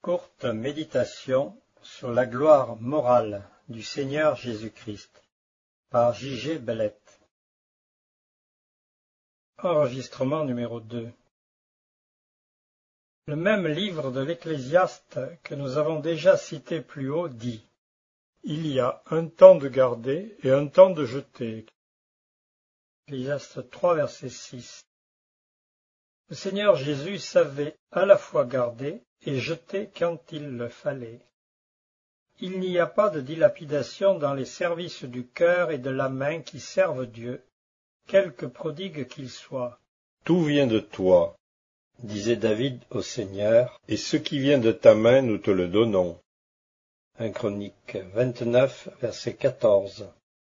Courte méditation sur la gloire morale du Seigneur Jésus-Christ par J.G. Bellette. Enregistrement numéro 2. Le même livre de l'Ecclésiaste que nous avons déjà cité plus haut dit « Il y a un temps de garder et un temps de jeter ». Ecclésiaste 3, verset 6. Le Seigneur Jésus savait à la fois garder et jeter quand il le fallait. Il n'y a pas de dilapidation dans les services du cœur et de la main qui servent Dieu, quelque prodigue qu'il soit. « Tout vient de toi, disait David au Seigneur, et ce qui vient de ta main, nous te le donnons. » 1 Chroniques 29, verset 14.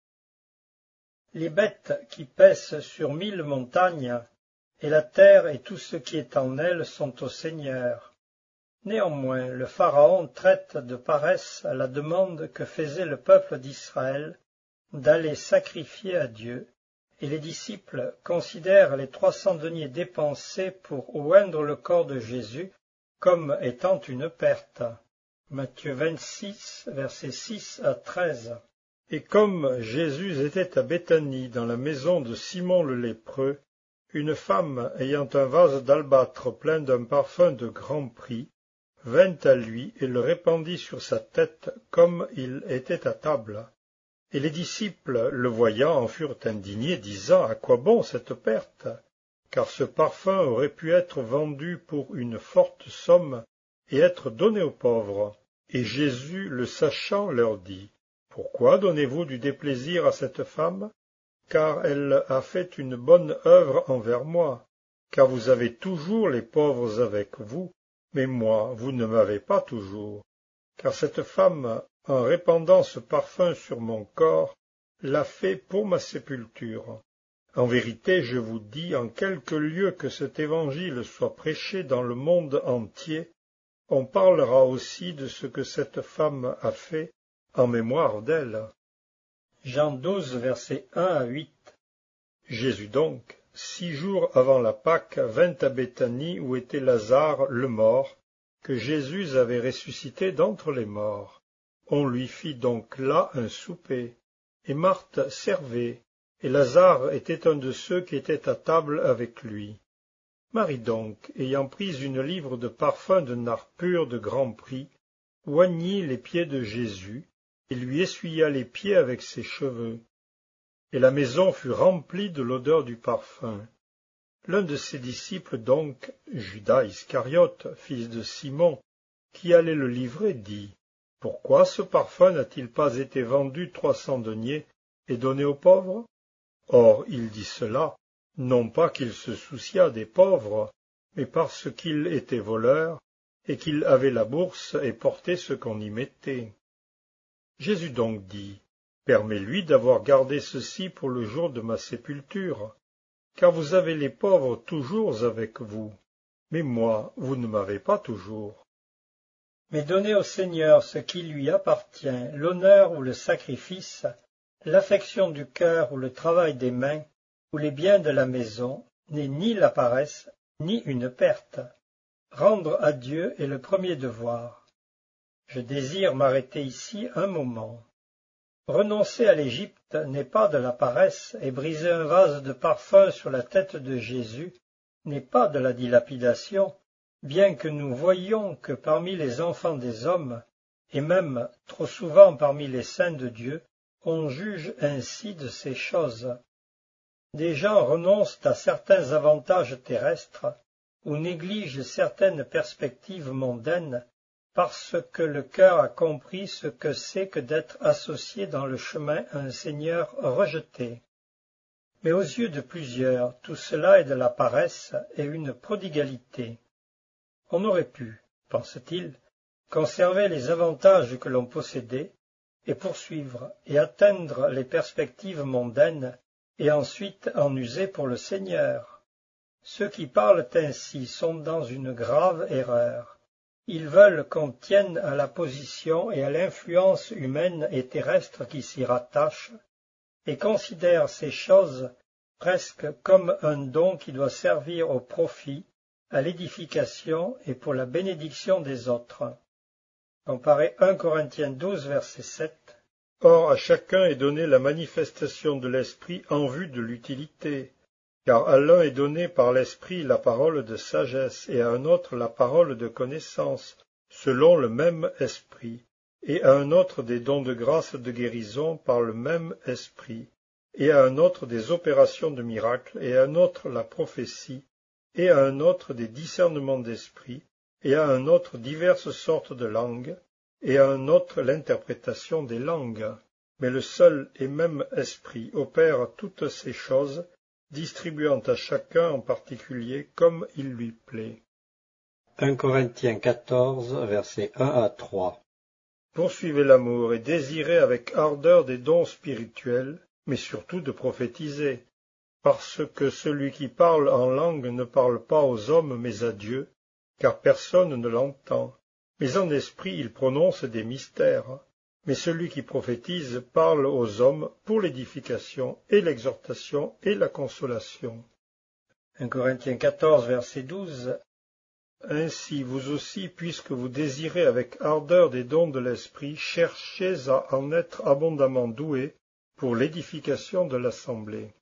Les bêtes qui paissent sur 1000 montagnes, et la terre et tout ce qui est en elle sont au Seigneur. Néanmoins, le Pharaon traite de paresse la demande que faisait le peuple d'Israël d'aller sacrifier à Dieu, et les disciples considèrent les 300 deniers dépensés pour oindre le corps de Jésus comme étant une perte. Matthieu 26, versets 6 à 13. Et comme Jésus était à Béthanie dans la maison de Simon le lépreux, une femme ayant un vase d'albâtre plein d'un parfum de grand prix vint à lui et le répandit sur sa tête comme il était à table. Et les disciples, le voyant, en furent indignés, disant « À quoi bon cette perte ? Car ce parfum aurait pu être vendu pour une forte somme et être donné aux pauvres. » Et Jésus, le sachant, leur dit « Pourquoi donnez-vous du déplaisir à cette femme ? Car elle a fait une bonne œuvre envers moi. Car vous avez toujours les pauvres avec vous, mais moi, vous ne m'avez pas toujours. Car cette femme, en répandant ce parfum sur mon corps, l'a fait pour ma sépulture. En vérité, je vous dis, en quelque lieu que cet évangile soit prêché dans le monde entier, on parlera aussi de ce que cette femme a fait en mémoire d'elle. » Jean 12, versets 1 à 8. Jésus donc, 6 jours avant la Pâque, vint à Béthanie où était Lazare le mort, que Jésus avait ressuscité d'entre les morts. On lui fit donc là un souper, et Marthe servait, et Lazare était un de ceux qui étaient à table avec lui. Marie donc, ayant pris une livre de parfum de nard pur de grand prix, oignit les pieds de Jésus, et lui essuya les pieds avec ses cheveux. Et la maison fut remplie de l'odeur du parfum. L'un de ses disciples donc, Judas Iscariote, fils de Simon, qui allait le livrer, dit « Pourquoi ce parfum n'a-t-il pas été vendu 300 deniers et donné aux pauvres ?» Or il dit cela, non pas qu'il se souciât des pauvres, mais parce qu'il était voleur, et qu'il avait la bourse et portait ce qu'on y mettait. Jésus donc dit, « Permets-lui d'avoir gardé ceci pour le jour de ma sépulture, car vous avez les pauvres toujours avec vous, mais moi, vous ne m'avez pas toujours. » Mais donnez au Seigneur ce qui lui appartient, l'honneur ou le sacrifice, l'affection du cœur ou le travail des mains, ou les biens de la maison, n'est ni la paresse, ni une perte. Rendre à Dieu est le premier devoir. Je désire m'arrêter ici un moment. Renoncer à l'Égypte n'est pas de la paresse, et briser un vase de parfum sur la tête de Jésus n'est pas de la dilapidation, bien que nous voyions que parmi les enfants des hommes, et même trop souvent parmi les saints de Dieu, on juge ainsi de ces choses. Des gens renoncent à certains avantages terrestres, ou négligent certaines perspectives mondaines, parce que le cœur a compris ce que c'est que d'être associé dans le chemin à un Seigneur rejeté. Mais aux yeux de plusieurs, tout cela est de la paresse et une prodigalité. On aurait pu, pense-t-il, conserver les avantages que l'on possédait, et poursuivre et atteindre les perspectives mondaines, et ensuite en user pour le Seigneur. Ceux qui parlent ainsi sont dans une grave erreur. Ils veulent qu'on tienne à la position et à l'influence humaine et terrestre qui s'y rattachent, et considèrent ces choses presque comme un don qui doit servir au profit, à l'édification et pour la bénédiction des autres. Comparez 1 Corinthiens 12, verset 7. Or à chacun est donnée la manifestation de l'Esprit en vue de l'utilité, car à l'un est donné par l'Esprit la parole de sagesse, et à un autre la parole de connaissance, selon le même Esprit, et à un autre des dons de grâce de guérison par le même Esprit, et à un autre des opérations de miracles, et à un autre la prophétie, et à un autre des discernements d'esprit, et à un autre diverses sortes de langues, et à un autre l'interprétation des langues. Mais le seul et même Esprit opère toutes ces choses, distribuant à chacun en particulier comme il lui plaît. 1 Corinthiens 14, versets 1 à 3. Poursuivez l'amour et désirez avec ardeur des dons spirituels, mais surtout de prophétiser, parce que celui qui parle en langue ne parle pas aux hommes mais à Dieu, car personne ne l'entend. Mais en esprit il prononce des mystères. Mais celui qui prophétise parle aux hommes pour l'édification et l'exhortation et la consolation. 1 Corinthiens 14, verset 12. Ainsi vous aussi, puisque vous désirez avec ardeur des dons de l'esprit, cherchez à en être abondamment doués pour l'édification de l'assemblée.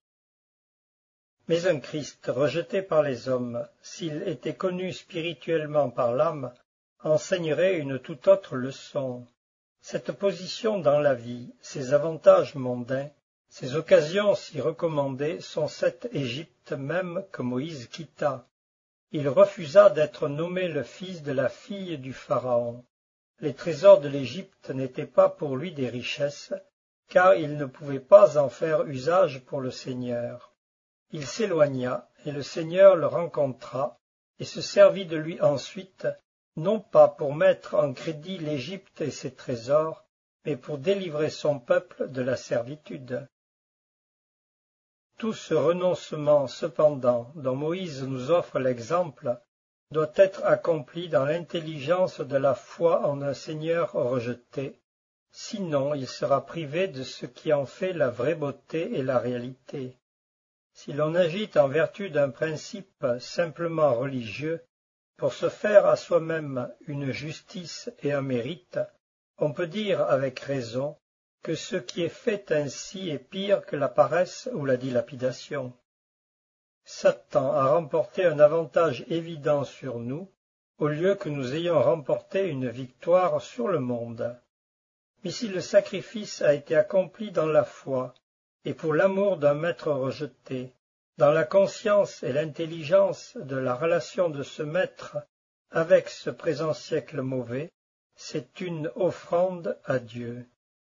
Mais un Christ rejeté par les hommes, s'il était connu spirituellement par l'âme, enseignerait une toute autre leçon. Cette position dans la vie, ces avantages mondains, ces occasions si recommandées sont cette Égypte même que Moïse quitta. Il refusa d'être nommé le fils de la fille du Pharaon. Les trésors de l'Égypte n'étaient pas pour lui des richesses, car il ne pouvait pas en faire usage pour le Seigneur. Il s'éloigna, et le Seigneur le rencontra, et se servit de lui ensuite, non pas pour mettre en crédit l'Égypte et ses trésors, mais pour délivrer son peuple de la servitude. Tout ce renoncement, cependant, dont Moïse nous offre l'exemple, doit être accompli dans l'intelligence de la foi en un Seigneur rejeté, sinon il sera privé de ce qui en fait la vraie beauté et la réalité. Si l'on agit en vertu d'un principe simplement religieux, pour se faire à soi-même une justice et un mérite, on peut dire avec raison que ce qui est fait ainsi est pire que la paresse ou la dilapidation. Satan a remporté un avantage évident sur nous, au lieu que nous ayons remporté une victoire sur le monde. Mais si le sacrifice a été accompli dans la foi, et pour l'amour d'un maître rejeté, dans la conscience et l'intelligence de la relation de ce maître avec ce présent siècle mauvais, c'est une offrande à Dieu.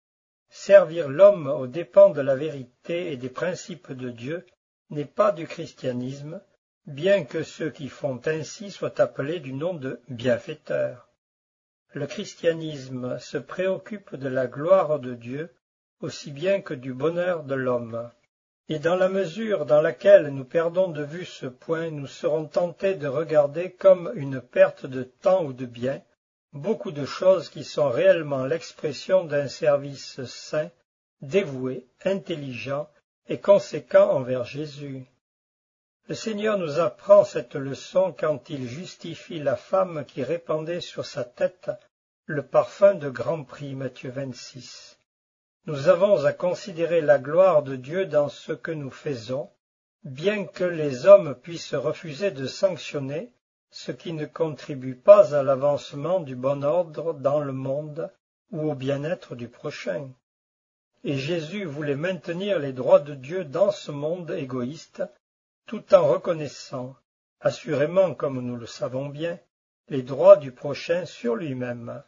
Servir l'homme aux dépens de la vérité et des principes de Dieu n'est pas du christianisme, bien que ceux qui font ainsi soient appelés du nom de bienfaiteurs. Le christianisme se préoccupe de la gloire de Dieu aussi bien que du bonheur de l'homme. Et dans la mesure dans laquelle nous perdons de vue ce point, nous serons tentés de regarder comme une perte de temps ou de biens beaucoup de choses qui sont réellement l'expression d'un service saint, dévoué, intelligent et conséquent envers Jésus. Le Seigneur nous apprend cette leçon quand il justifie la femme qui répandait sur sa tête le parfum de grand prix, Matthieu 26. Nous avons à considérer la gloire de Dieu dans ce que nous faisons, bien que les hommes puissent refuser de sanctionner ce qui ne contribue pas à l'avancement du bon ordre dans le monde ou au bien-être du prochain. Et Jésus voulait maintenir les droits de Dieu dans ce monde égoïste, tout en reconnaissant, assurément comme nous le savons bien, les droits du prochain sur lui-même.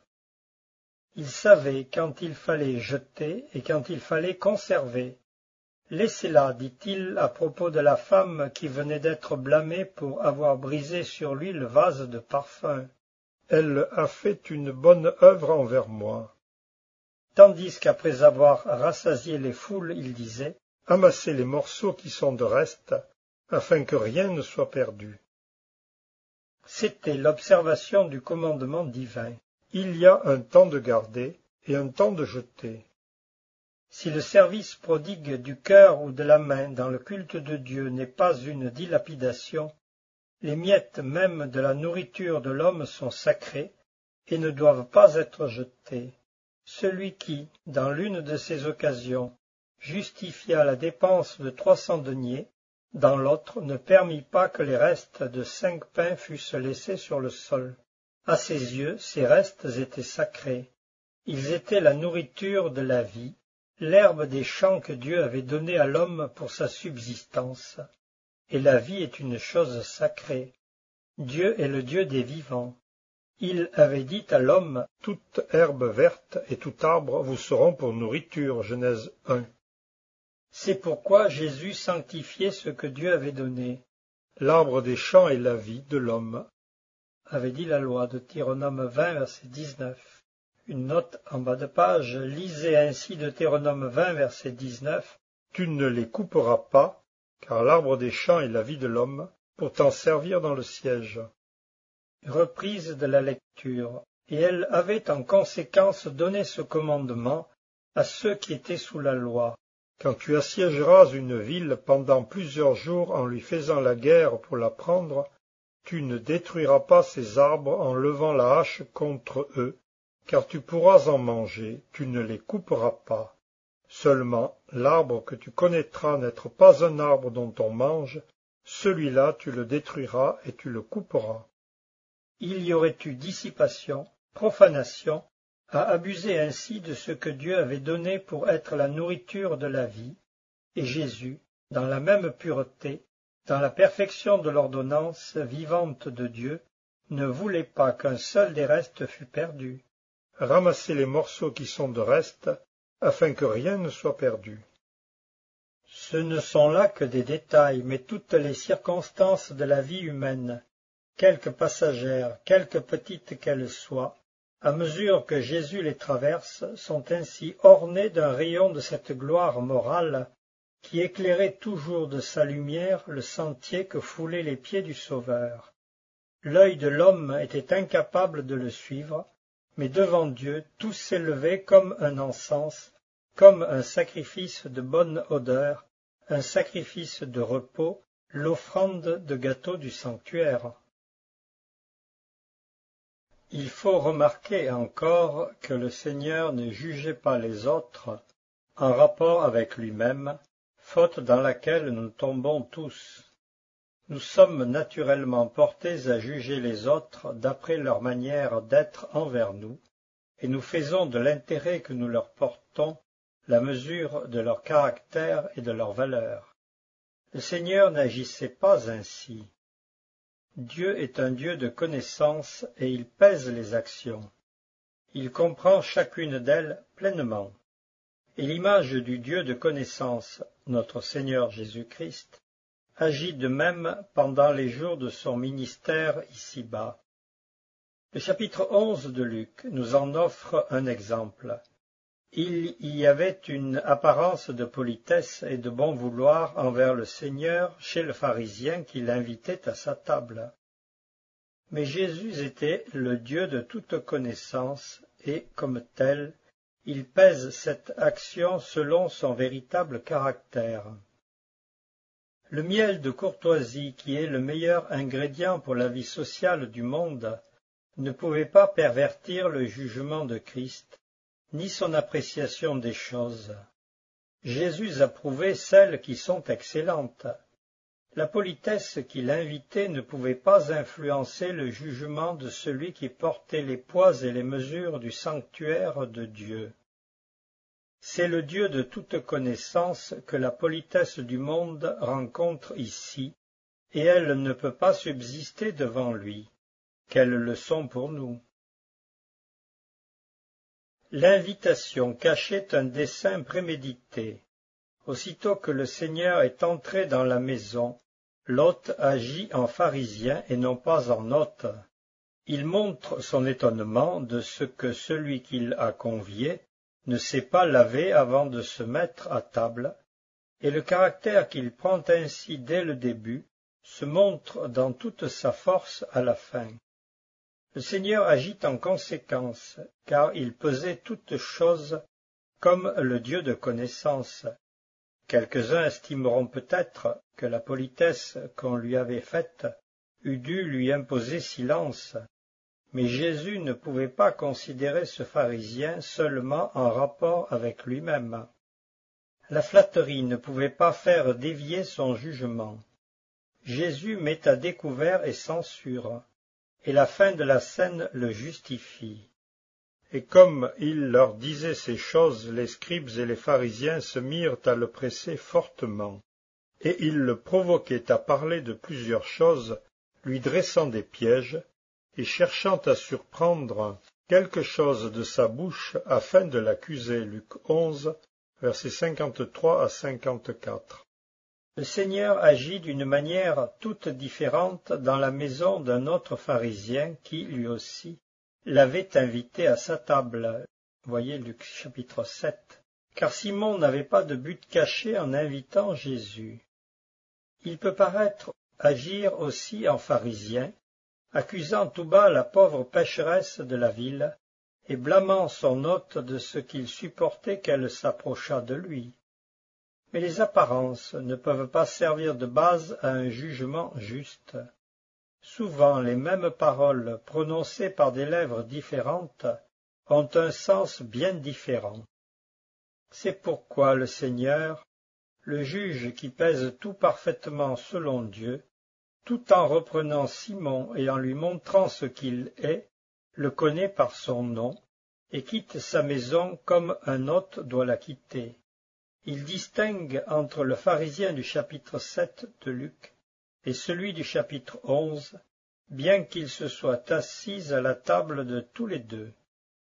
Il savait quand il fallait jeter et quand il fallait conserver. Laissez-la, dit-il à propos de la femme qui venait d'être blâmée pour avoir brisé sur lui le vase de parfum. Elle a fait une bonne œuvre envers moi. Tandis qu'après avoir rassasié les foules, il disait « Amassez les morceaux qui sont de reste, afin que rien ne soit perdu. » C'était l'observation du commandement divin. Il y a un temps de garder et un temps de jeter. Si le service prodigue du cœur ou de la main dans le culte de Dieu n'est pas une dilapidation, les miettes même de la nourriture de l'homme sont sacrées, et ne doivent pas être jetés. Celui qui, dans l'une de ces occasions, justifia la dépense de 300 deniers, dans l'autre ne permit pas que les restes de 5 pains fussent laissés sur le sol. À ses yeux, ces restes étaient sacrés. Ils étaient la nourriture de la vie, l'herbe des champs que Dieu avait donnée à l'homme pour sa subsistance. Et la vie est une chose sacrée. Dieu est le Dieu des vivants. Il avait dit à l'homme, « Toute herbe verte et tout arbre vous seront pour nourriture. » Genèse 1. C'est pourquoi Jésus sanctifiait ce que Dieu avait donné. L'arbre des champs est la vie de l'homme, avait dit la loi, Deutéronome 20, verset 19. Une note en bas de page, lisez ainsi Deutéronome 20, verset 19. Tu ne les couperas pas, car l'arbre des champs est la vie de l'homme, pour t'en servir dans le siège. Reprise de la lecture. Et elle avait en conséquence donné ce commandement à ceux qui étaient sous la loi. Quand tu assiégeras une ville pendant plusieurs jours en lui faisant la guerre pour la prendre, tu ne détruiras pas ses arbres en levant la hache contre eux, car tu pourras en manger, tu ne les couperas pas. Seulement, l'arbre que tu connaîtras n'être pas un arbre dont on mange, celui-là tu le détruiras et tu le couperas. Il y aurait eu dissipation, profanation, à abuser ainsi de ce que Dieu avait donné pour être la nourriture de la vie, et Jésus, dans la même pureté, dans la perfection de l'ordonnance vivante de Dieu, ne voulait pas qu'un seul des restes fût perdu. Ramassez les morceaux qui sont de reste, afin que rien ne soit perdu. Ce ne sont là que des détails, mais toutes les circonstances de la vie humaine, quelque passagères, quelque petites qu'elles soient, à mesure que Jésus les traverse, sont ainsi ornées d'un rayon de cette gloire morale qui éclairait toujours de sa lumière le sentier que foulaient les pieds du Sauveur. L'œil de l'homme était incapable de le suivre, mais devant Dieu tout s'élevait comme un encens, comme un sacrifice de bonne odeur, un sacrifice de repos, l'offrande de gâteau du sanctuaire. Il faut remarquer encore que le Seigneur ne jugeait pas les autres en rapport avec lui-même, faute dans laquelle nous tombons tous. Nous sommes naturellement portés à juger les autres d'après leur manière d'être envers nous, et nous faisons de l'intérêt que nous leur portons la mesure de leur caractère et de leur valeur. Le Seigneur n'agissait pas ainsi. Dieu est un Dieu de connaissance et il pèse les actions. Il comprend chacune d'elles pleinement. Et l'image du Dieu de connaissance, notre Seigneur Jésus-Christ, agit de même pendant les jours de son ministère ici-bas. Le chapitre 11 de Luc nous en offre un exemple. Il y avait une apparence de politesse et de bon vouloir envers le Seigneur chez le pharisien qui l'invitait à sa table. Mais Jésus était le Dieu de toute connaissance et, comme tel, il pèse cette action selon son véritable caractère. Le miel de courtoisie, qui est le meilleur ingrédient pour la vie sociale du monde, ne pouvait pas pervertir le jugement de Christ, ni son appréciation des choses. Jésus approuvait celles qui sont excellentes. La politesse qui l'invitait ne pouvait pas influencer le jugement de celui qui portait les poids et les mesures du sanctuaire de Dieu. C'est le Dieu de toute connaissance que la politesse du monde rencontre ici, et elle ne peut pas subsister devant lui. Quelle leçon pour nous! L'invitation cachait un dessein prémédité. Aussitôt que le Seigneur est entré dans la maison, l'hôte agit en pharisien et non pas en hôte. Il montre son étonnement de ce que celui qu'il a convié ne s'est pas lavé avant de se mettre à table, et le caractère qu'il prend ainsi dès le début se montre dans toute sa force à la fin. Le Seigneur agit en conséquence, car il pesait toutes choses comme le Dieu de connaissance. Quelques-uns estimeront peut-être que la politesse qu'on lui avait faite eût dû lui imposer silence, Mais Jésus ne pouvait pas considérer ce pharisien seulement en rapport avec lui-même. La flatterie ne pouvait pas faire dévier son jugement. Jésus met à découvert et censure, et la fin de la scène le justifie. Et comme il leur disait ces choses, les scribes et les pharisiens se mirent à le presser fortement, et ils le provoquaient à parler de plusieurs choses, lui dressant des pièges, et cherchant à surprendre quelque chose de sa bouche afin de l'accuser. Luc 11, versets 53 à 54. Le Seigneur agit d'une manière toute différente dans la maison d'un autre pharisien qui, lui aussi, l'avait invité à sa table. Voyez Luc chapitre 7. Car Simon n'avait pas de but caché en invitant Jésus. Il peut paraître agir aussi en pharisien, accusant tout bas la pauvre pécheresse de la ville et blâmant son hôte de ce qu'il supportait qu'elle s'approchât de lui. Mais les apparences ne peuvent pas servir de base à un jugement juste. Souvent les mêmes paroles prononcées par des lèvres différentes ont un sens bien différent. C'est pourquoi le Seigneur, le juge qui pèse tout parfaitement selon Dieu, tout en reprenant Simon et en lui montrant ce qu'il est, le connaît par son nom, et quitte sa maison comme un hôte doit la quitter. Il distingue entre le pharisien du chapitre 7 de Luc et celui du chapitre 11, bien qu'ils se soient assis à la table de tous les deux.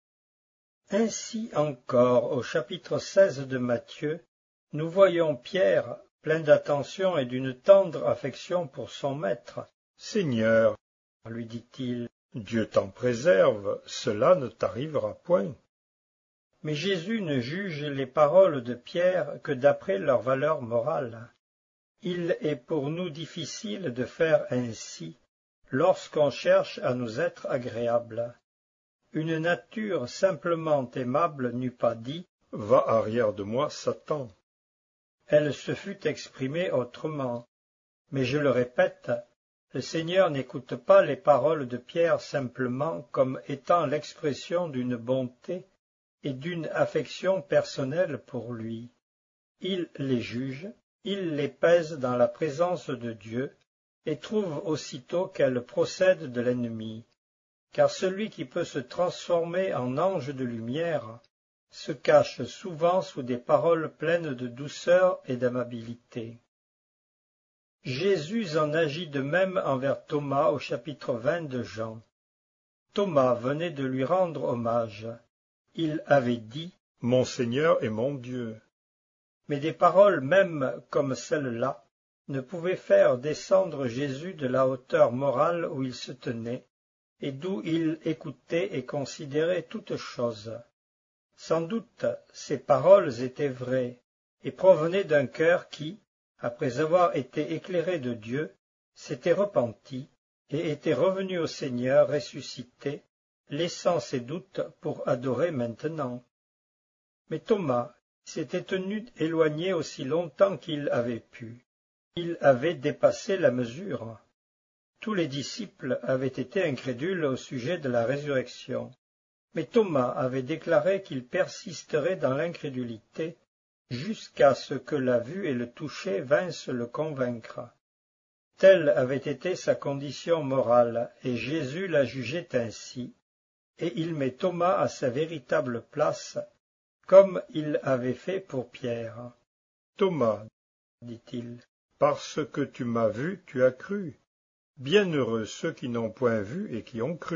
Ainsi encore, au chapitre 16 de Matthieu, nous voyons Pierre, plein d'attention et d'une tendre affection pour son maître. « Seigneur, lui dit-il, Dieu t'en préserve, cela ne t'arrivera point. » Mais Jésus ne juge les paroles de Pierre que d'après leur valeur morale. Il est pour nous difficile de faire ainsi lorsqu'on cherche à nous être agréable. Une nature simplement aimable n'eût pas dit « Va arrière de moi, Satan !» Elle se fût exprimée autrement. Mais je le répète, le Seigneur n'écoute pas les paroles de Pierre simplement comme étant l'expression d'une bonté et d'une affection personnelle pour lui. Il les juge, il les pèse dans la présence de Dieu, et trouve aussitôt qu'elles procèdent de l'ennemi. Car celui qui peut se transformer en ange de lumière se cache souvent sous des paroles pleines de douceur et d'amabilité. Jésus en agit de même envers Thomas au chapitre 20 de Jean. Thomas venait de lui rendre hommage. Il avait dit « Mon Seigneur et mon Dieu ». Mais des paroles même comme celles-là ne pouvaient faire descendre Jésus de la hauteur morale où il se tenait et d'où il écoutait et considérait toutes choses. Sans doute ces paroles étaient vraies et provenaient d'un cœur qui, après avoir été éclairé de Dieu, s'était repenti et était revenu au Seigneur ressuscité, laissant ses doutes pour adorer maintenant. Mais Thomas s'était tenu éloigné aussi longtemps qu'il avait pu. Il avait dépassé la mesure. Tous les disciples avaient été incrédules au sujet de la résurrection. Mais Thomas avait déclaré qu'il persisterait dans l'incrédulité jusqu'à ce que la vue et le toucher vinssent le convaincre. Telle avait été sa condition morale, et Jésus la jugeait ainsi, et il met Thomas à sa véritable place, comme il avait fait pour Pierre. « Thomas, dit-il, parce que tu m'as vu, tu as cru. Bienheureux ceux qui n'ont point vu et qui ont cru. »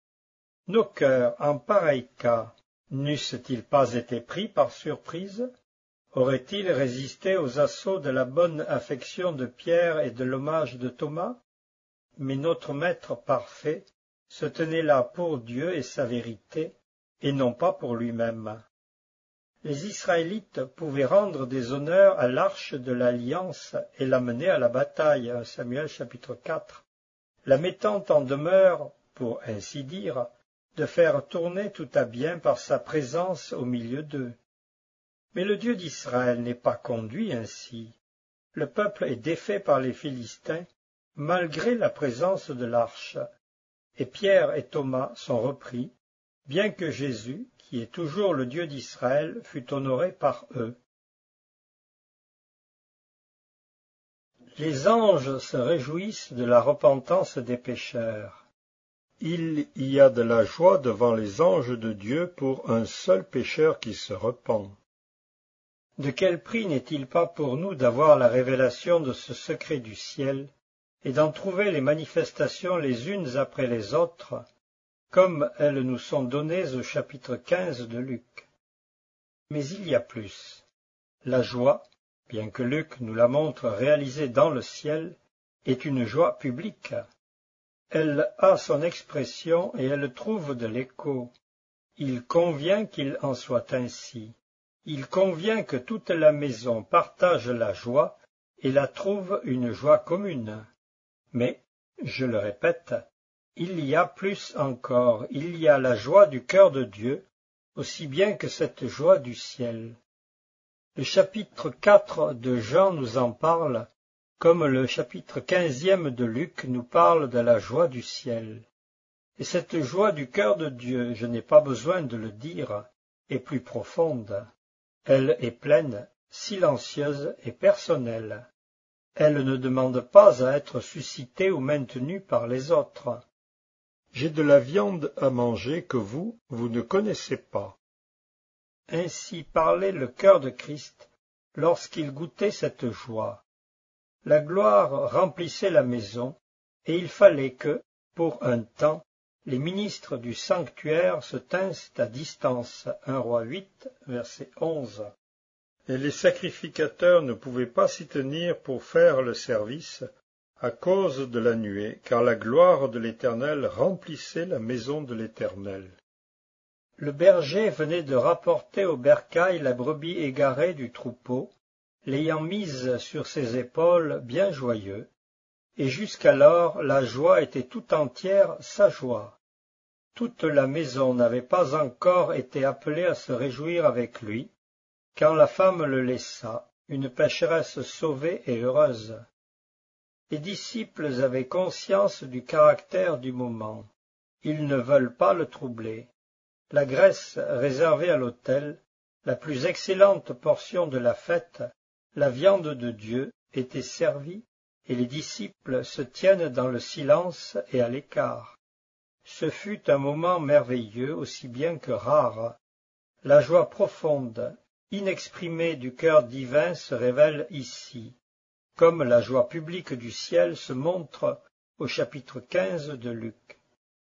Nos cœurs, en pareil cas, n'eussent-ils pas été pris par surprise? Auraient-ils résisté aux assauts de la bonne affection de Pierre et de l'hommage de Thomas? Mais notre Maître parfait se tenait là pour Dieu et sa vérité, et non pas pour lui-même. Les Israélites pouvaient rendre des honneurs à l'arche de l'Alliance et l'amener à la bataille, 1 Samuel chapitre 4, la mettant en demeure, pour ainsi dire, de faire tourner tout à bien par sa présence au milieu d'eux. Mais le Dieu d'Israël n'est pas conduit ainsi. Le peuple est défait par les Philistins, malgré la présence de l'arche, et Pierre et Thomas sont repris, bien que Jésus, qui est toujours le Dieu d'Israël, fût honoré par eux. Les anges se réjouissent de la repentance des pécheurs. Il y a de la joie devant les anges de Dieu pour un seul pécheur qui se repent. De quel prix n'est-il pas pour nous d'avoir la révélation de ce secret du ciel et d'en trouver les manifestations les unes après les autres, comme elles nous sont données au chapitre 15 de Luc. Mais il y a plus. La joie, bien que Luc nous la montre réalisée dans le ciel, est une joie publique. Elle a son expression et elle trouve de l'écho. Il convient qu'il en soit ainsi. Il convient que toute la maison partage la joie et la trouve une joie commune. Mais, je le répète, il y a plus encore, il y a la joie du cœur de Dieu, aussi bien que cette joie du ciel. Le chapitre 4 de Jean nous en parle, comme le chapitre 15e de Luc nous parle de la joie du ciel. Et cette joie du cœur de Dieu, je n'ai pas besoin de le dire, est plus profonde. Elle est pleine, silencieuse et personnelle. Elle ne demande pas à être suscitée ou maintenue par les autres. J'ai de la viande à manger que vous ne connaissez pas. Ainsi parlait le cœur de Christ lorsqu'il goûtait cette joie. La gloire remplissait la maison, et il fallait que, pour un temps, les ministres du sanctuaire se tinssent à distance. 1 Roi 8, verset 11. Et les sacrificateurs ne pouvaient pas s'y tenir pour faire le service à cause de la nuée, car la gloire de l'Éternel remplissait la maison de l'Éternel. Le berger venait de rapporter au bercail la brebis égarée du troupeau, l'ayant mise sur ses épaules bien joyeux, et jusqu'alors la joie était tout entière sa joie. Toute la maison n'avait pas encore été appelée à se réjouir avec lui, quand la femme le laissa, une pécheresse sauvée et heureuse. Les disciples avaient conscience du caractère du moment. Ils ne veulent pas le troubler. La graisse réservée à l'autel, la plus excellente portion de la fête, la viande de Dieu, était servie, et les disciples se tiennent dans le silence et à l'écart. Ce fut un moment merveilleux aussi bien que rare. La joie profonde, inexprimée du cœur divin se révèle ici, comme la joie publique du ciel se montre au chapitre 15 de Luc.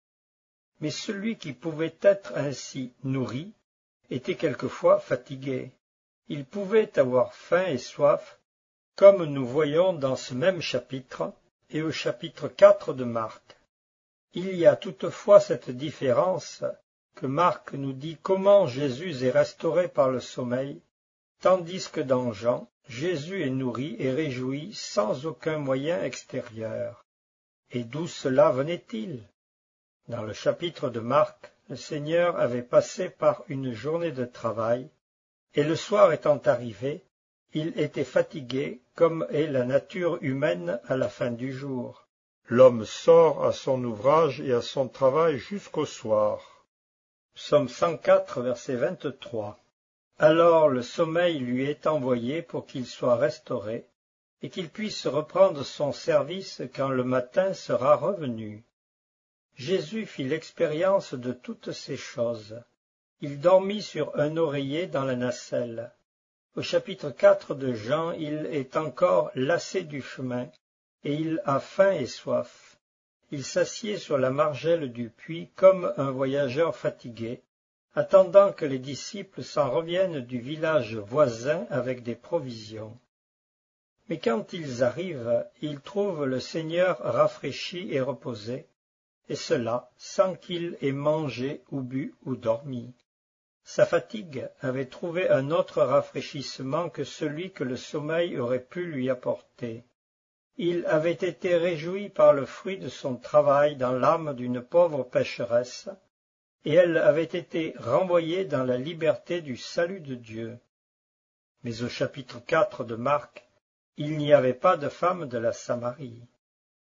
Mais celui qui pouvait être ainsi nourri était quelquefois fatigué. Il pouvait avoir faim et soif, comme nous voyons dans ce même chapitre et au chapitre 4 de Marc. Il y a toutefois cette différence que Marc nous dit comment Jésus est restauré par le sommeil, tandis que dans Jean, Jésus est nourri et réjoui sans aucun moyen extérieur. Et d'où cela venait-il? Dans le chapitre de Marc, le Seigneur avait passé par une journée de travail, et le soir étant arrivé, il était fatigué comme est la nature humaine à la fin du jour. L'homme sort à son ouvrage et à son travail jusqu'au soir. Psaume 104, verset 23. Alors le sommeil lui est envoyé pour qu'il soit restauré, et qu'il puisse reprendre son service quand le matin sera revenu. Jésus fit l'expérience de toutes ces choses. Il dormit sur un oreiller dans la nacelle. Au chapitre 4 de Jean, il est encore lassé du chemin, et il a faim et soif. Il s'assied sur la margelle du puits comme un voyageur fatigué, attendant que les disciples s'en reviennent du village voisin avec des provisions. Mais quand ils arrivent, ils trouvent le Seigneur rafraîchi et reposé, et cela sans qu'il ait mangé ou bu ou dormi. Sa fatigue avait trouvé un autre rafraîchissement que celui que le sommeil aurait pu lui apporter. Il avait été réjoui par le fruit de son travail dans l'âme d'une pauvre pécheresse, et elle avait été renvoyée dans la liberté du salut de Dieu. Mais au chapitre 4 de Marc, il n'y avait pas de femme de la Samarie.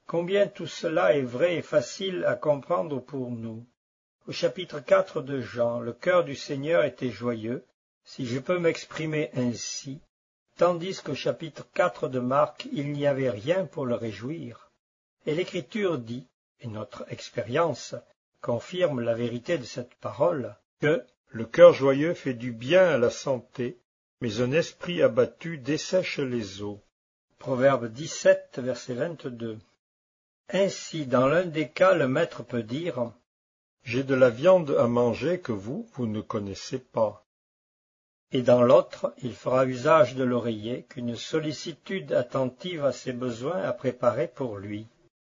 Combien tout cela est vrai et facile à comprendre pour nous. Au chapitre 4 de Jean, le cœur du Seigneur était joyeux, si je peux m'exprimer ainsi, tandis qu'au chapitre 4 de Marc, il n'y avait rien pour le réjouir. Et l'Écriture dit, et notre expérience confirme la vérité de cette parole, que le cœur joyeux fait du bien à la santé, mais un esprit abattu dessèche les os. Proverbe 17, verset 22. Ainsi, dans l'un des cas, le maître peut dire « J'ai de la viande à manger que vous ne connaissez pas. » Et dans l'autre, il fera usage de l'oreiller qu'une sollicitude attentive à ses besoins a préparé pour lui.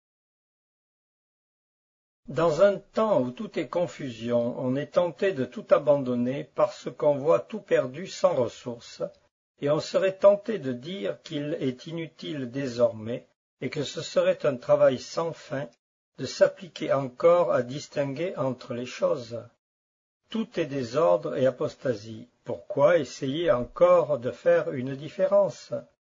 Dans un temps où tout est confusion, on est tenté de tout abandonner parce qu'on voit tout perdu sans ressources, et on serait tenté de dire qu'il est inutile désormais, et que ce serait un travail sans fin de s'appliquer encore à distinguer entre les choses. Tout est désordre et apostasie. Pourquoi essayer encore de faire une différence?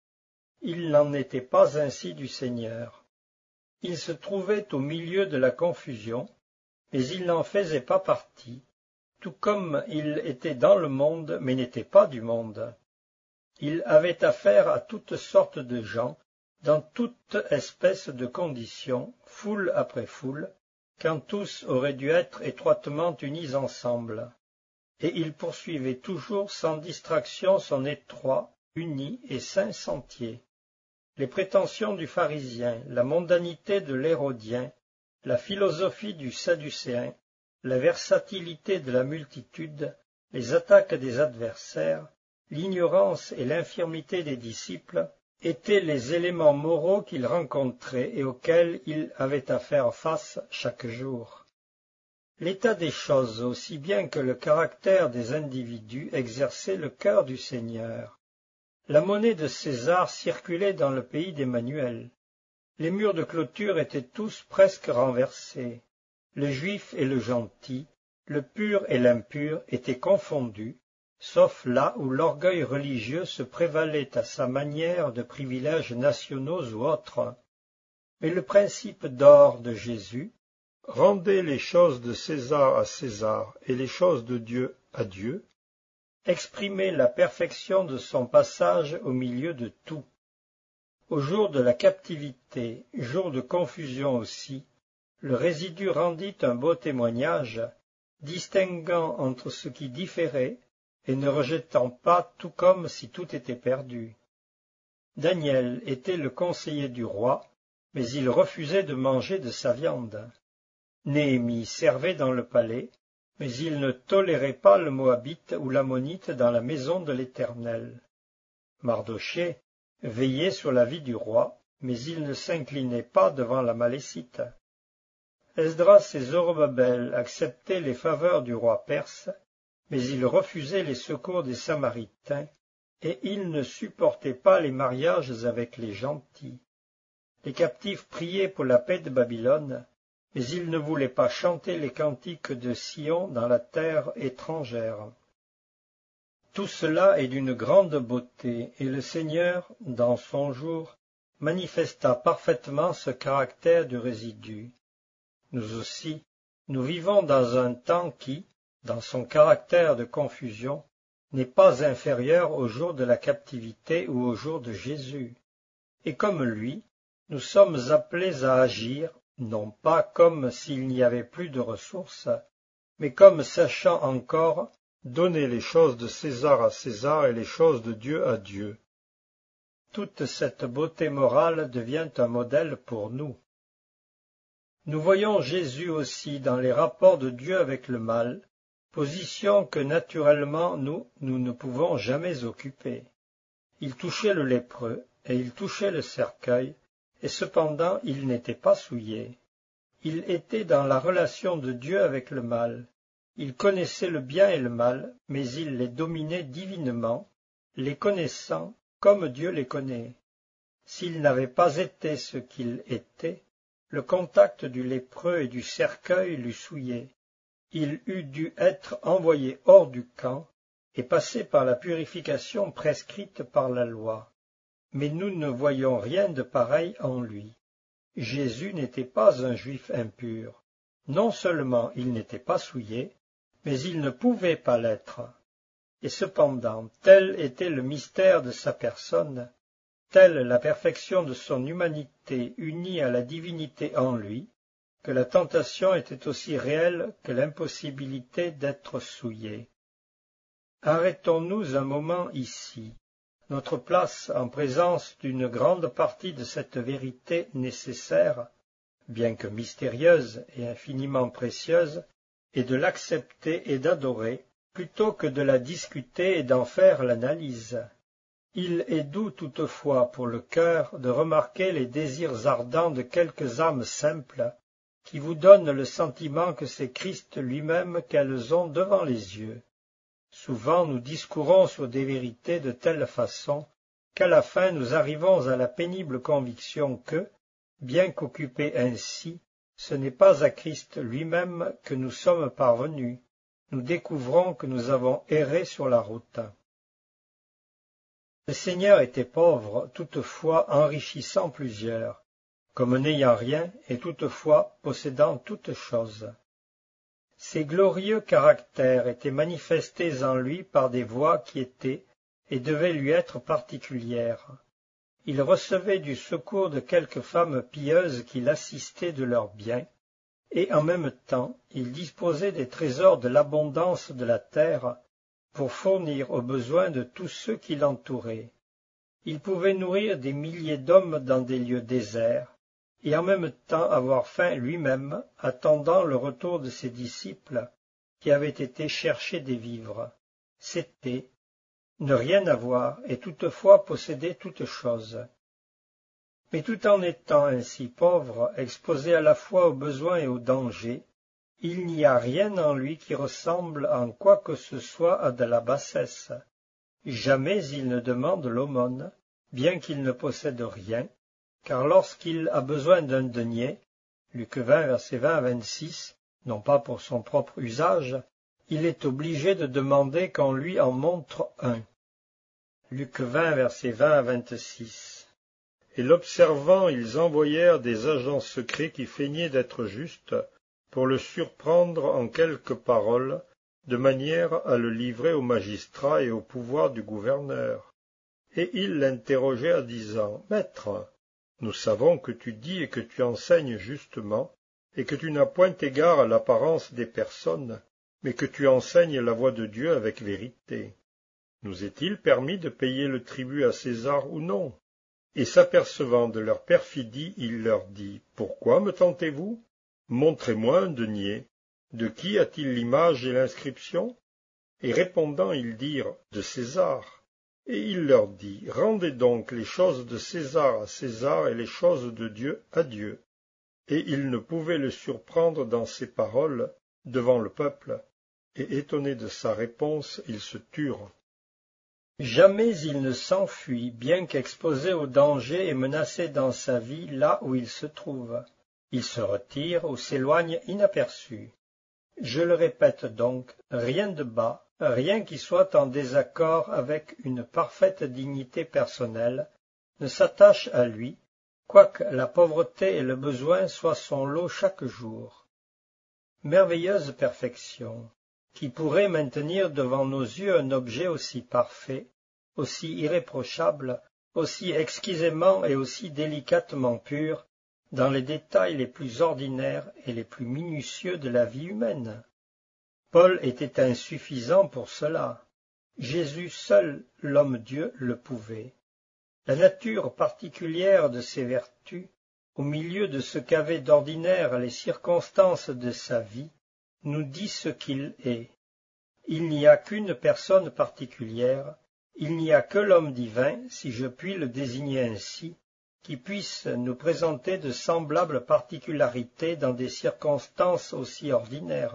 Il n'en était pas ainsi du Seigneur. Il se trouvait au milieu de la confusion, mais il n'en faisait pas partie, tout comme il était dans le monde, mais n'était pas du monde. Il avait affaire à toutes sortes de gens, dans toute espèce de conditions, foule après foule, quand tous auraient dû être étroitement unis ensemble. Et il poursuivait toujours sans distraction son étroit, uni et saint sentier. Les prétentions du pharisien, la mondanité de l'hérodien, la philosophie du sadducéen, la versatilité de la multitude, les attaques des adversaires, l'ignorance et l'infirmité des disciples étaient les éléments moraux qu'il rencontrait et auxquels il avait à faire face chaque jour. L'état des choses, aussi bien que le caractère des individus, exerçait le cœur du Seigneur. La monnaie de César circulait dans le pays d'Emmanuel. Les murs de clôture étaient tous presque renversés. Le juif et le gentil, le pur et l'impur étaient confondus, sauf là où l'orgueil religieux se prévalait à sa manière de privilèges nationaux ou autres. Mais le principe d'or de Jésus, « Rendez les choses de César à César et les choses de Dieu à Dieu », exprimait la perfection de son passage au milieu de tout. Au jour de la captivité, jour de confusion aussi, le résidu rendit un beau témoignage, distinguant entre ce qui différait et ne rejetant pas tout comme si tout était perdu. Daniel était le conseiller du roi, mais il refusait de manger de sa viande. Néhémie servait dans le palais, mais il ne tolérait pas le Moabite ou l'Ammonite dans la maison de l'Éternel. Mardochée veillait sur la vie du roi, mais il ne s'inclinait pas devant la Malécite. Esdras et Zorobabel acceptaient les faveurs du roi perse, mais ils refusaient les secours des Samaritains, et ils ne supportaient pas les mariages avec les gentils. Les captifs priaient pour la paix de Babylone, mais ils ne voulaient pas chanter les cantiques de Sion dans la terre étrangère. Tout cela est d'une grande beauté, et le Seigneur, dans son jour, manifesta parfaitement ce caractère du résidu. Nous aussi, nous vivons dans un temps qui, dans son caractère de confusion, n'est pas inférieur au jour de la captivité ou au jour de Jésus. Et comme lui, nous sommes appelés à agir, non pas comme s'il n'y avait plus de ressources, mais comme sachant encore donner les choses de César à César et les choses de Dieu à Dieu. Toute cette beauté morale devient un modèle pour nous. Nous voyons Jésus aussi dans les rapports de Dieu avec le mal, position que naturellement nous ne pouvons jamais occuper. Il touchait le lépreux et il touchait le cercueil, et cependant il n'était pas souillé. Il était dans la relation de Dieu avec le mal. Il connaissait le bien et le mal, mais il les dominait divinement, les connaissant comme Dieu les connaît. S'il n'avait pas été ce qu'il était, le contact du lépreux et du cercueil l'eût souillé. Il eût dû être envoyé hors du camp et passer par la purification prescrite par la loi. Mais nous ne voyons rien de pareil en lui. Jésus n'était pas un juif impur. Non seulement il n'était pas souillé, mais il ne pouvait pas l'être. Et cependant, tel était le mystère de sa personne, telle la perfection de son humanité unie à la divinité en lui, que la tentation était aussi réelle que l'impossibilité d'être souillé. Arrêtons-nous un moment ici. Notre place en présence d'une grande partie de cette vérité nécessaire, bien que mystérieuse et infiniment précieuse, est de l'accepter et d'adorer, plutôt que de la discuter et d'en faire l'analyse. Il est doux toutefois pour le cœur de remarquer les désirs ardents de quelques âmes simples, qui vous donnent le sentiment que c'est Christ lui-même qu'elles ont devant les yeux. Souvent nous discourons sur des vérités de telle façon qu'à la fin nous arrivons à la pénible conviction que, bien qu'occupés ainsi, ce n'est pas à Christ lui-même que nous sommes parvenus. Nous découvrons que nous avons erré sur la route. Le Seigneur était pauvre, toutefois enrichissant plusieurs, comme n'ayant rien et toutefois possédant toutes choses. Ces glorieux caractères étaient manifestés en lui par des voies qui étaient et devaient lui être particulières. Il recevait du secours de quelques femmes pieuses qui l'assistaient de leurs biens, et en même temps il disposait des trésors de l'abondance de la terre pour fournir aux besoins de tous ceux qui l'entouraient. Il pouvait nourrir des milliers d'hommes dans des lieux déserts, et en même temps avoir faim lui-même, attendant le retour de ses disciples qui avaient été chercher des vivres. C'était ne rien avoir et toutefois posséder toutes choses. Mais tout en étant ainsi pauvre, exposé à la fois aux besoins et aux dangers, il n'y a rien en lui qui ressemble en quoi que ce soit à de la bassesse. Jamais il ne demande l'aumône, bien qu'il ne possède rien, car lorsqu'il a besoin d'un denier, Luc 20, versets 20 à 26, non pas pour son propre usage, il est obligé de demander qu'on lui en montre un. Luc 20, versets 20 à 26. Et l'observant, ils envoyèrent des agents secrets qui feignaient d'être justes, pour le surprendre en quelques paroles, de manière à le livrer au magistrat et au pouvoir du gouverneur. Et ils l'interrogèrent, disant, « Maître, nous savons que tu dis et que tu enseignes justement, et que tu n'as point égard à l'apparence des personnes, mais que tu enseignes la voie de Dieu avec vérité. Nous est-il permis de payer le tribut à César ou non ?» Et s'apercevant de leur perfidie, il leur dit, « Pourquoi me tentez-vous? Montrez-moi un denier. De qui a-t-il l'image et l'inscription ?» Et répondant, ils dirent, « De César. » Et il leur dit, « Rendez donc les choses de César à César et les choses de Dieu à Dieu. » Et ils ne pouvaient le surprendre dans ses paroles devant le peuple, et étonnés de sa réponse, ils se turent. Jamais il ne s'enfuit, bien qu'exposé au danger et menacé dans sa vie là où il se trouve. Il se retire ou s'éloigne inaperçu. Je le répète donc, rien de bas, rien qui soit en désaccord avec une parfaite dignité personnelle, ne s'attache à lui, quoique la pauvreté et le besoin soient son lot chaque jour. Merveilleuse perfection! Qui pourrait maintenir devant nos yeux un objet aussi parfait, aussi irréprochable, aussi exquisément et aussi délicatement pur, dans les détails les plus ordinaires et les plus minutieux de la vie humaine? Paul était insuffisant pour cela. Jésus seul, l'homme-Dieu, le pouvait. La nature particulière de ses vertus, au milieu de ce qu'avaient d'ordinaire les circonstances de sa vie, nous dit ce qu'il est. Il n'y a qu'une personne particulière, il n'y a que l'homme divin, si je puis le désigner ainsi, qui puisse nous présenter de semblables particularités dans des circonstances aussi ordinaires.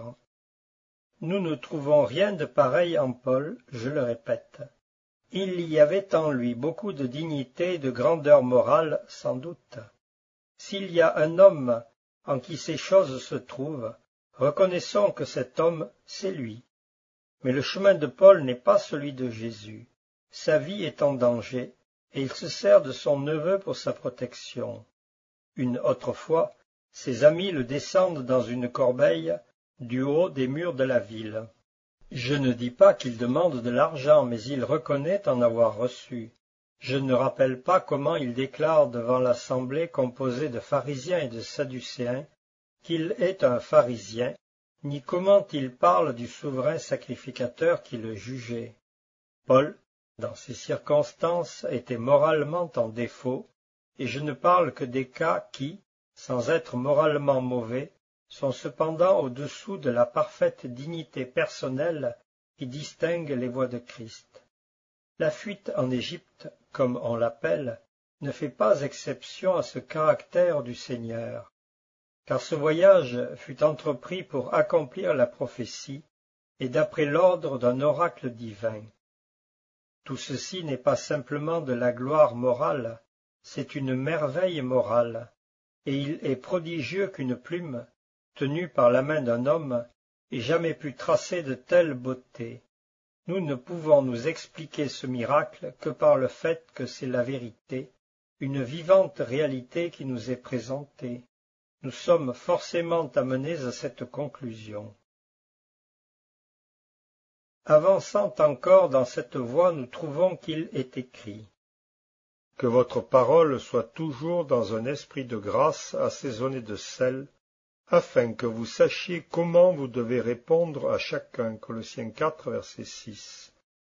Nous ne trouvons rien de pareil en Paul, je le répète. Il y avait en lui beaucoup de dignité et de grandeur morale, sans doute. S'il y a un homme en qui ces choses se trouvent, reconnaissons que cet homme, c'est lui. Mais le chemin de Paul n'est pas celui de Jésus. Sa vie est en danger, et il se sert de son neveu pour sa protection. Une autre fois, ses amis le descendent dans une corbeille du haut des murs de la ville. Je ne dis pas qu'il demande de l'argent, mais il reconnaît en avoir reçu. Je ne rappelle pas comment il déclare devant l'assemblée composée de pharisiens et de sadducéens qu'il est un pharisien, ni comment il parle du souverain sacrificateur qui le jugeait. Paul, dans ces circonstances, était moralement en défaut, et je ne parle que des cas qui, sans être moralement mauvais, sont cependant au-dessous de la parfaite dignité personnelle qui distingue les voies de Christ. La fuite en Égypte, comme on l'appelle, ne fait pas exception à ce caractère du Seigneur, car ce voyage fut entrepris pour accomplir la prophétie et d'après l'ordre d'un oracle divin. Tout ceci n'est pas simplement de la gloire morale, c'est une merveille morale, et il est prodigieux qu'une plume, tenue par la main d'un homme, ait jamais pu tracer de telle beauté. Nous ne pouvons nous expliquer ce miracle que par le fait que c'est la vérité, une vivante réalité qui nous est présentée. Nous sommes forcément amenés à cette conclusion. Avançant encore dans cette voie, nous trouvons qu'il est écrit « Que votre parole soit toujours dans un esprit de grâce assaisonné de sel, afin que vous sachiez comment vous devez répondre à chacun. » Colossiens 4, verset 6.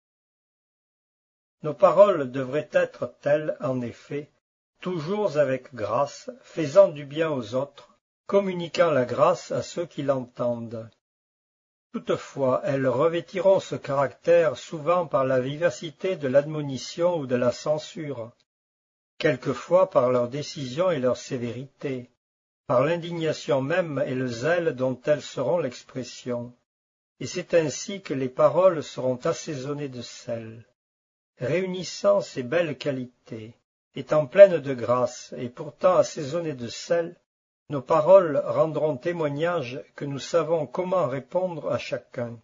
Nos paroles devraient être telles, en effet, toujours avec grâce, faisant du bien aux autres, communiquant la grâce à ceux qui l'entendent. Toutefois, elles revêtiront ce caractère souvent par la vivacité de l'admonition ou de la censure, quelquefois par leur décision et leur sévérité, par l'indignation même et le zèle dont elles seront l'expression. Et c'est ainsi que les paroles seront assaisonnées de sel. Réunissant ces belles qualités, étant pleines de grâce et pourtant assaisonnées de sel, nos paroles rendront témoignage que nous savons comment répondre à chacun.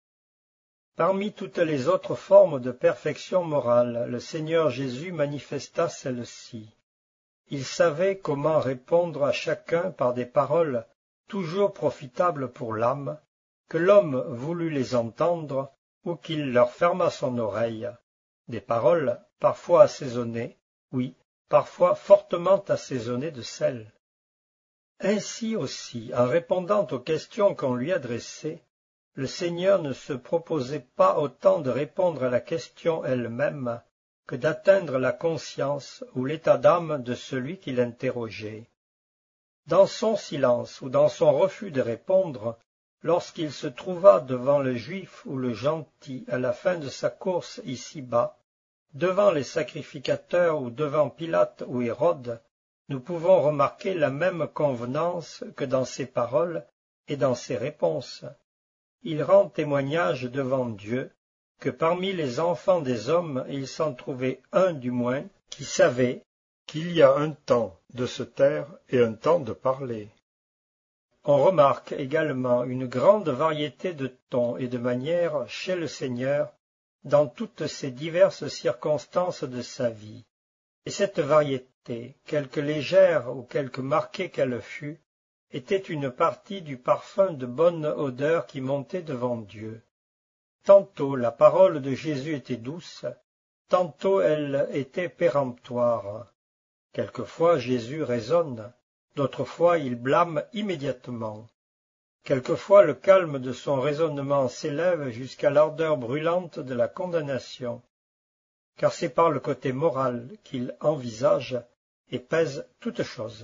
Parmi toutes les autres formes de perfection morale, le Seigneur Jésus manifesta celle-ci. Il savait comment répondre à chacun par des paroles toujours profitables pour l'âme, que l'homme voulut les entendre ou qu'il leur fermât son oreille, des paroles parfois assaisonnées, oui, parfois fortement assaisonnées de sel. Ainsi aussi, en répondant aux questions qu'on lui adressait, le Seigneur ne se proposait pas autant de répondre à la question elle-même que d'atteindre la conscience ou l'état d'âme de celui qui l'interrogeait. Dans son silence ou dans son refus de répondre, lorsqu'il se trouva devant le juif ou le gentil à la fin de sa course ici-bas, devant les sacrificateurs ou devant Pilate ou Hérode, nous pouvons remarquer la même convenance que dans ses paroles et dans ses réponses. Il rend témoignage devant Dieu que parmi les enfants des hommes il s'en trouvait un du moins qui savait qu'il y a un temps de se taire et un temps de parler. On remarque également une grande variété de tons et de manières chez le Seigneur dans toutes ces diverses circonstances de sa vie. Et cette variété, quelque légère ou quelque marquée qu'elle fût, était une partie du parfum de bonne odeur qui montait devant Dieu. Tantôt la parole de Jésus était douce, tantôt elle était péremptoire. Quelquefois Jésus raisonne, d'autres fois il blâme immédiatement. Quelquefois le calme de son raisonnement s'élève jusqu'à l'ardeur brûlante de la condamnation, car c'est par le côté moral qu'il envisage et pèse toutes choses.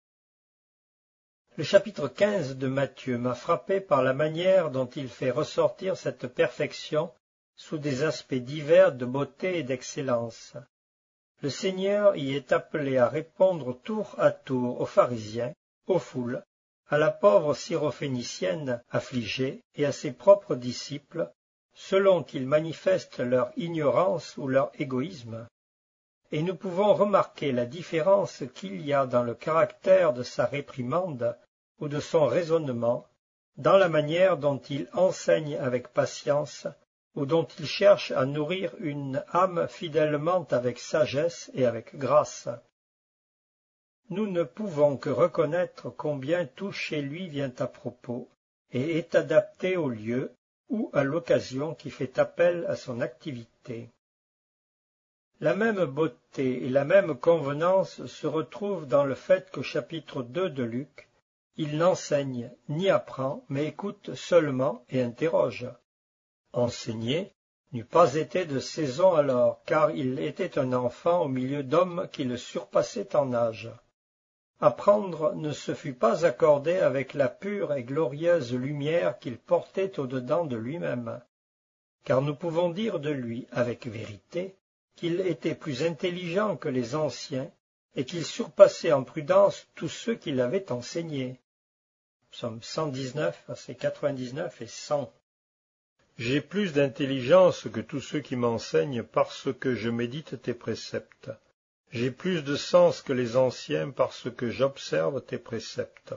Le chapitre 15 de Matthieu m'a frappé par la manière dont il fait ressortir cette perfection sous des aspects divers de beauté et d'excellence. Le Seigneur y est appelé à répondre tour à tour aux pharisiens, aux foules, à la pauvre syrophénicienne affligée et à ses propres disciples, selon qu'ils manifestent leur ignorance ou leur égoïsme. Et nous pouvons remarquer la différence qu'il y a dans le caractère de sa réprimande ou de son raisonnement, dans la manière dont il enseigne avec patience ou dont il cherche à nourrir une âme fidèlement avec sagesse et avec grâce. nous ne pouvons que reconnaître combien tout chez lui vient à propos et est adapté au lieu ou à l'occasion qui fait appel à son activité. La même beauté et la même convenance se retrouvent dans le fait qu'au chapitre 2 de Luc, il n'enseigne ni apprend, mais écoute seulement et interroge. Enseigner n'eût pas été de saison alors, car il était un enfant au milieu d'hommes qui le surpassaient en âge. Apprendre ne se fut pas accordé avec la pure et glorieuse lumière qu'il portait au-dedans de lui-même, car nous pouvons dire de lui, avec vérité, qu'il était plus intelligent que les anciens et qu'il surpassait en prudence tous ceux qui l'avaient enseigné. Psaume 119, versets 99 et 100. J'ai plus d'intelligence que tous ceux qui m'enseignent parce que je médite tes préceptes. J'ai plus de sens que les anciens parce que j'observe tes préceptes.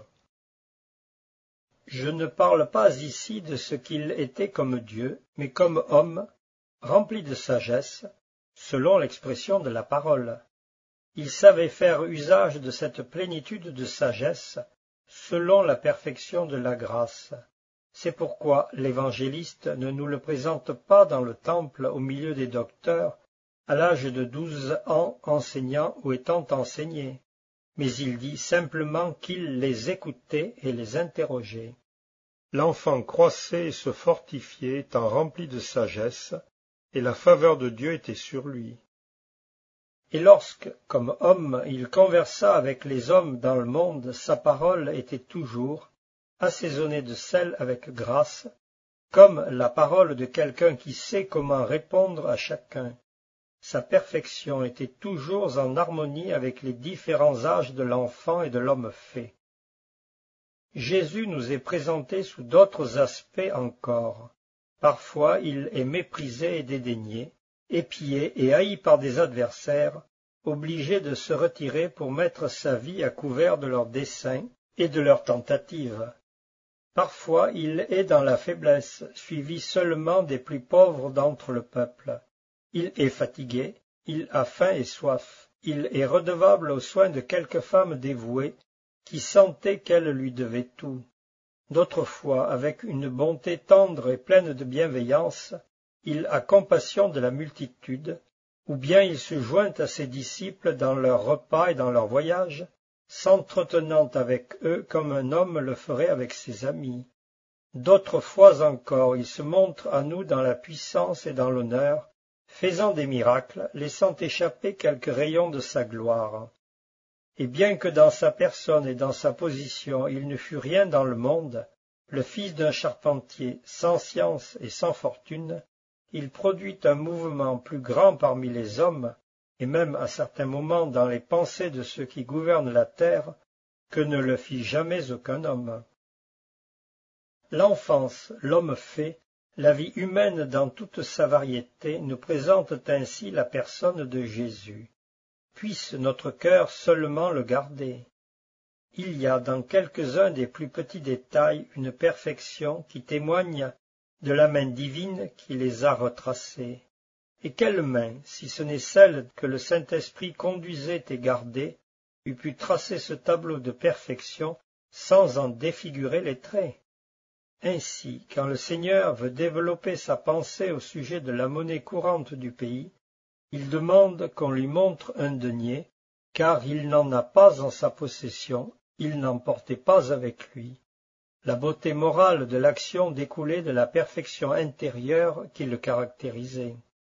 Je ne parle pas ici de ce qu'il était comme Dieu, mais comme homme, rempli de sagesse, selon l'expression de la parole. Il savait faire usage de cette plénitude de sagesse, selon la perfection de la grâce. C'est pourquoi l'évangéliste ne nous le présente pas dans le temple au milieu des docteurs, à l'âge de 12 ans enseignant ou étant enseigné, mais il dit simplement qu'il les écoutait et les interrogeait. L'enfant croissait et se fortifiait, étant rempli de sagesse, et la faveur de Dieu était sur lui. Et lorsque, comme homme, il conversa avec les hommes dans le monde, sa parole était toujours assaisonnée de sel avec grâce, comme la parole de quelqu'un qui sait comment répondre à chacun. Sa perfection était toujours en harmonie avec les différents âges de l'enfant et de l'homme fait. Jésus nous est présenté sous d'autres aspects encore. Parfois il est méprisé et dédaigné, épié et haï par des adversaires, obligé de se retirer pour mettre sa vie à couvert de leurs desseins et de leurs tentatives. Parfois il est dans la faiblesse, suivi seulement des plus pauvres d'entre le peuple. Il est fatigué, il a faim et soif, il est redevable aux soins de quelques femmes dévouées qui sentaient qu'elles lui devaient tout. D'autres fois, avec une bonté tendre et pleine de bienveillance, il a compassion de la multitude, ou bien il se joint à ses disciples dans leurs repas et dans leurs voyages, s'entretenant avec eux comme un homme le ferait avec ses amis. D'autres fois encore, il se montre à nous dans la puissance et dans l'honneur, faisant des miracles, laissant échapper quelques rayons de sa gloire. Et bien que dans sa personne et dans sa position il ne fût rien dans le monde, le fils d'un charpentier, sans science et sans fortune, il produit un mouvement plus grand parmi les hommes, et même à certains moments dans les pensées de ceux qui gouvernent la terre, que ne le fit jamais aucun homme. L'enfance, l'homme fait, la vie humaine dans toute sa variété nous présente ainsi la personne de Jésus. Puisse notre cœur seulement le garder. Il y a dans quelques-uns des plus petits détails une perfection qui témoigne de la main divine qui les a retracés. Et quelle main, si ce n'est celle que le Saint-Esprit conduisait et gardait, eût pu tracer ce tableau de perfection sans en défigurer les traits? Ainsi, quand le Seigneur veut développer sa pensée au sujet de la monnaie courante du pays, il demande qu'on lui montre un denier, car il n'en a pas en sa possession, il n'en portait pas avec lui. La beauté morale de l'action découlait de la perfection intérieure qui le caractérisait.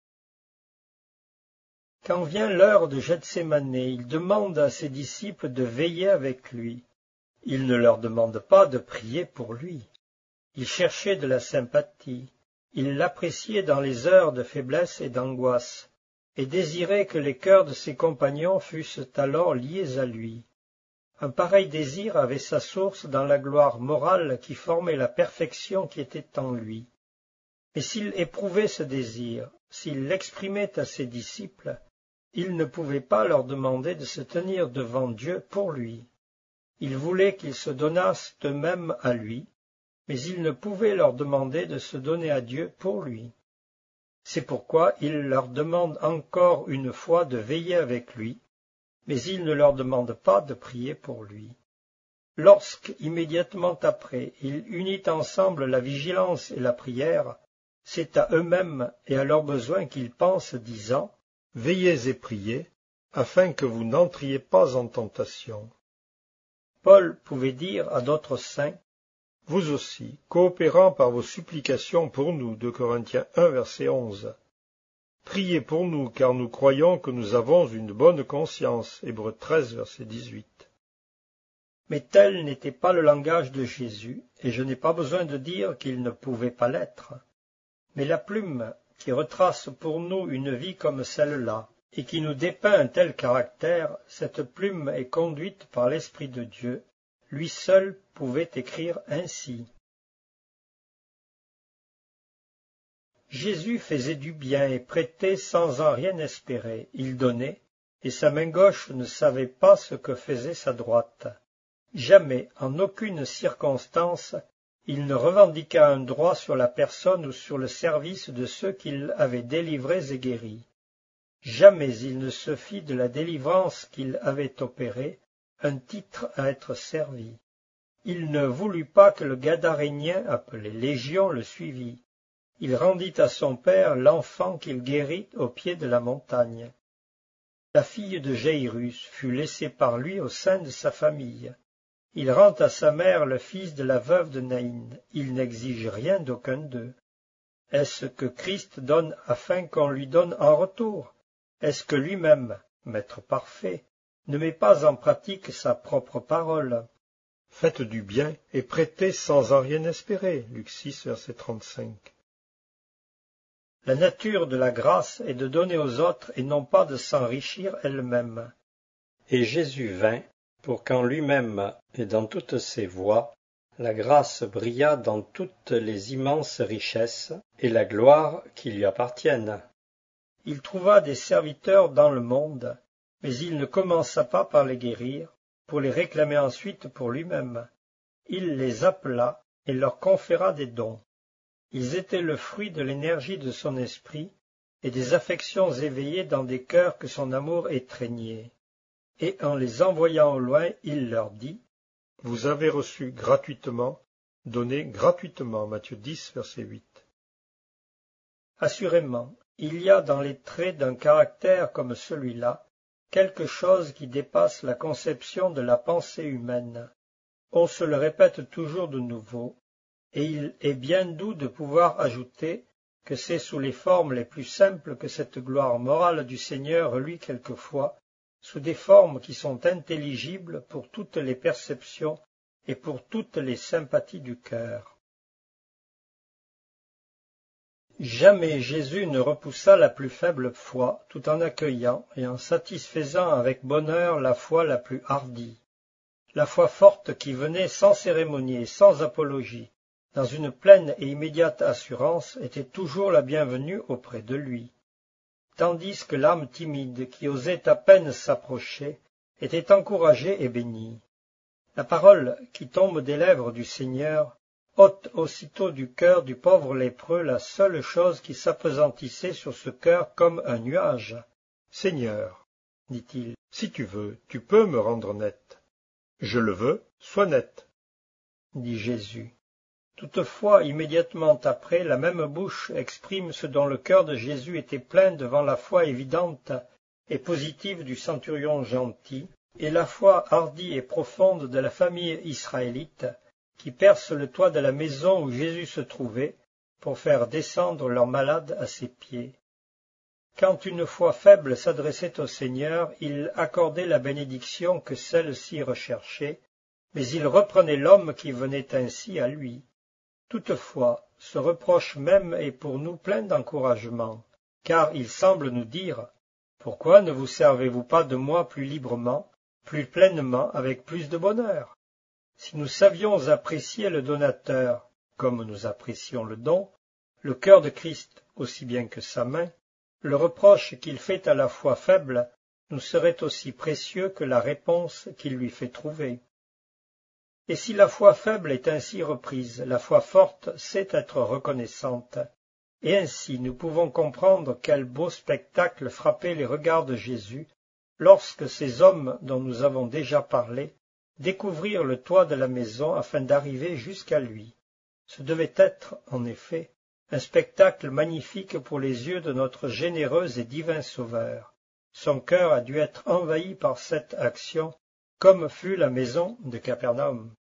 Quand vient l'heure de Gethsémane, il demande à ses disciples de veiller avec lui. Il ne leur demande pas de prier pour lui. Il cherchait de la sympathie, il l'appréciait dans les heures de faiblesse et d'angoisse, et désirait que les cœurs de ses compagnons fussent alors liés à lui. Un pareil désir avait sa source dans la gloire morale qui formait la perfection qui était en lui. Mais s'il éprouvait ce désir, s'il l'exprimait à ses disciples, il ne pouvait pas leur demander de se tenir devant Dieu pour lui. Il voulait qu'ils se donnassent eux-mêmes à lui, mais il ne pouvait leur demander de se donner à Dieu pour lui. C'est pourquoi il leur demande encore une fois de veiller avec lui, mais il ne leur demande pas de prier pour lui. Lorsque, immédiatement après, il unit ensemble la vigilance et la prière, c'est à eux-mêmes et à leurs besoins qu'il pense, disant « Veillez et priez, afin que vous n'entriez pas en tentation. » Paul pouvait dire à d'autres saints, « Vous aussi, coopérant par vos supplications pour nous, 2 Corinthiens 1, verset 11. Priez pour nous, car nous croyons que nous avons une bonne conscience, Hébreux 13, verset 18. Mais tel n'était pas le langage de Jésus, et je n'ai pas besoin de dire qu'il ne pouvait pas l'être. Mais la plume qui retrace pour nous une vie comme celle-là, et qui nous dépeint un tel caractère, cette plume est conduite par l'Esprit de Dieu. Lui seul pouvait écrire ainsi. Jésus faisait du bien et prêtait sans en rien espérer. Il donnait, et sa main gauche ne savait pas ce que faisait sa droite. Jamais, en aucune circonstance, il ne revendiqua un droit sur la personne ou sur le service de ceux qu'il avait délivrés et guéris. Jamais il ne se fit de la délivrance qu'il avait opérée un titre à être servi. Il ne voulut pas que le Gadarénien, appelé Légion, le suivît. Il rendit à son père l'enfant qu'il guérit au pied de la montagne. La fille de Jairus fut laissée par lui au sein de sa famille. Il rend à sa mère le fils de la veuve de Naïn. Il n'exige rien d'aucun d'eux. Est-ce que Christ donne afin qu'on lui donne en retour? Est-ce que lui-même, maître parfait, ne met pas en pratique sa propre parole? Faites du bien et prêtez sans en rien espérer. Luc 6, verset 35. La nature de la grâce est de donner aux autres et non pas de s'enrichir elle-même. Et Jésus vint, pour qu'en lui-même et dans toutes ses voies, la grâce brillât dans toutes les immenses richesses et la gloire qui lui appartiennent. Il trouva des serviteurs dans le monde, mais il ne commença pas par les guérir, pour les réclamer ensuite pour lui-même. Il les appela et leur conféra des dons. Ils étaient le fruit de l'énergie de son esprit et des affections éveillées dans des cœurs que son amour étreignait. Et en les envoyant au loin, il leur dit, « Vous avez reçu gratuitement, donnez gratuitement. » Matthieu 10, verset 8. Assurément, il y a dans les traits d'un caractère comme celui-là quelque chose qui dépasse la conception de la pensée humaine. On se le répète toujours de nouveau, et il est bien doux de pouvoir ajouter que c'est sous les formes les plus simples que cette gloire morale du Seigneur reluit quelquefois, sous des formes qui sont intelligibles pour toutes les perceptions et pour toutes les sympathies du cœur. Jamais Jésus ne repoussa la plus faible foi, tout en accueillant et en satisfaisant avec bonheur la foi la plus hardie, la foi forte qui venait sans cérémonie et sans apologie, dans une pleine et immédiate assurance, était toujours la bienvenue auprès de lui, tandis que l'âme timide, qui osait à peine s'approcher, était encouragée et bénie. La parole qui tombe des lèvres du Seigneur ôte aussitôt du cœur du pauvre lépreux la seule chose qui s'appesantissait sur ce cœur comme un nuage. « Seigneur, dit-il, si tu veux, tu peux me rendre net. Je le veux, sois net. » dit Jésus. Toutefois, immédiatement après, la même bouche exprime ce dont le cœur de Jésus était plein devant la foi évidente et positive du centurion gentil, et la foi hardie et profonde de la famille israélite, qui perce le toit de la maison où Jésus se trouvait pour faire descendre leur malade à ses pieds. Quand une foi faible s'adressait au Seigneur, il accordait la bénédiction que celle-ci recherchait, mais il reprenait l'homme qui venait ainsi à lui. Toutefois, ce reproche même est pour nous plein d'encouragement, car il semble nous dire « Pourquoi ne vous servez-vous pas de moi plus librement, plus pleinement, avec plus de bonheur ?» Si nous savions apprécier le donateur, comme nous apprécions le don, le cœur de Christ aussi bien que sa main, le reproche qu'il fait à la foi faible nous serait aussi précieux que la réponse qu'il lui fait trouver. Et si la foi faible est ainsi reprise, la foi forte sait être reconnaissante, et ainsi nous pouvons comprendre quel beau spectacle frappait les regards de Jésus lorsque ces hommes dont nous avons déjà parlé découvrirent le toit de la maison afin d'arriver jusqu'à lui. Ce devait être, en effet, un spectacle magnifique pour les yeux de notre généreux et divin Sauveur. Son cœur a dû être envahi par cette action, comme fut la maison de Capernaum.